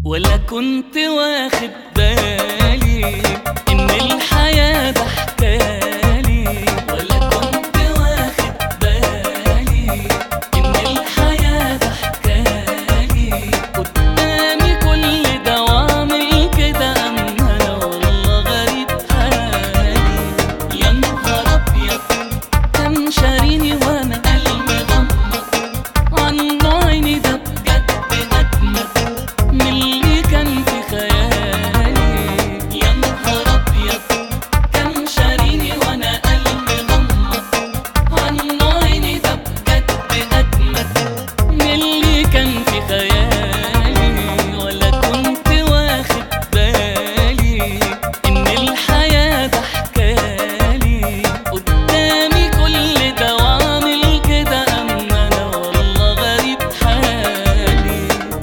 ولا كنت واخد بالي إن الحياة ضحكالي، ولا كنت واخد بالي إن الحياة ضحكالي. قدامي كل ده وأعمل كده، أما أنا والله غريب حالي. يا نهار أبيض، كان شاريني وأنا قلبي غمض عنه عيني، ده بجد أجمد من اللي كان في خيالي. يا نهار أبيض، كان شاريني وأنا قلبي غمض عنه عيني، ده بجد أجمد من اللي كان في خيالي. ولا كنت واخد بالي إن الحياة ضحكالي. قدامي كل ده وأعمل كده، أما أنا والله غريب حالي.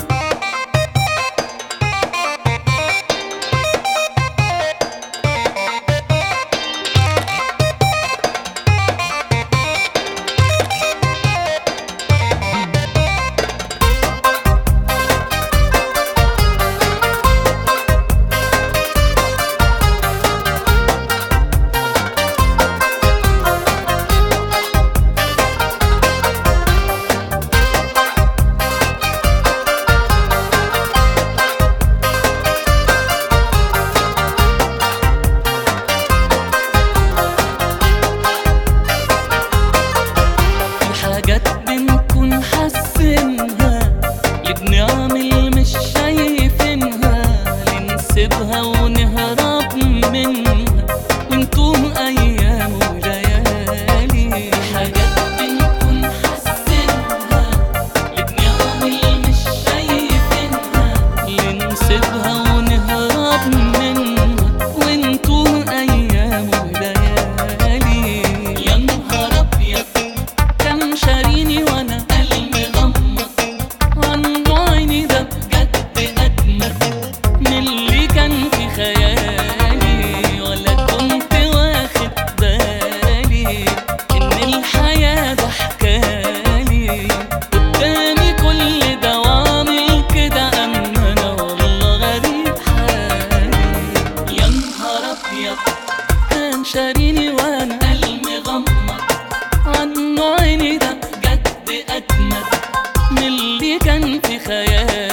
حاجات بنكون حاسينها اللي بنعمل مش شايفينها، لنسيبها ونهرب منها ونتوه أيام وليالي. حاجات بنكون حاسينها اللي بنعمل مش شايفينها، لنسيبها ونهرب منها ونتوه أيام وليالي. يا نهار أبيض، كان شاريني وانا قلبي غمض عنه عيني، ده بجد اجمد من اللي كان في خيالي. ولا كنت واخد بالي ان الحياة ضحكالي. قدامي كل ده وأعمل كده، اما انا والله غريب حالي. يا نهار ابيض، كان شاريني وانا قلبي غمض عنه عيني، ده بجد أجمد من اللي كان في خيالي.